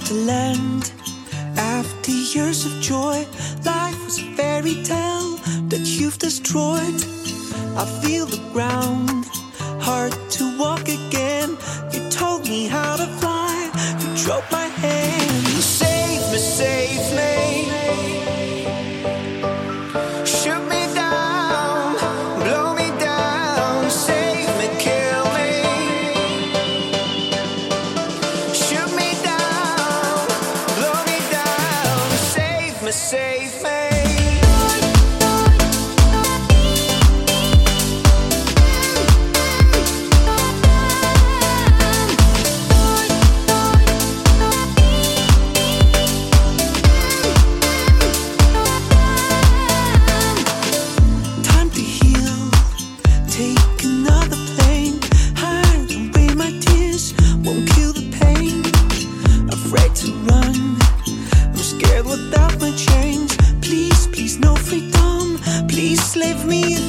wonderland. After years of joy, life was a fairy tale that you've destroyed. I feel the ground, hard to walk again. You told me how to fly, you drove my hand. You save me, save me. Shoot me down, blow me down. Save me, kill me. Shoot me down, blow me down. Save me, save me. Without my chains, please, please, no freedom. Please leave me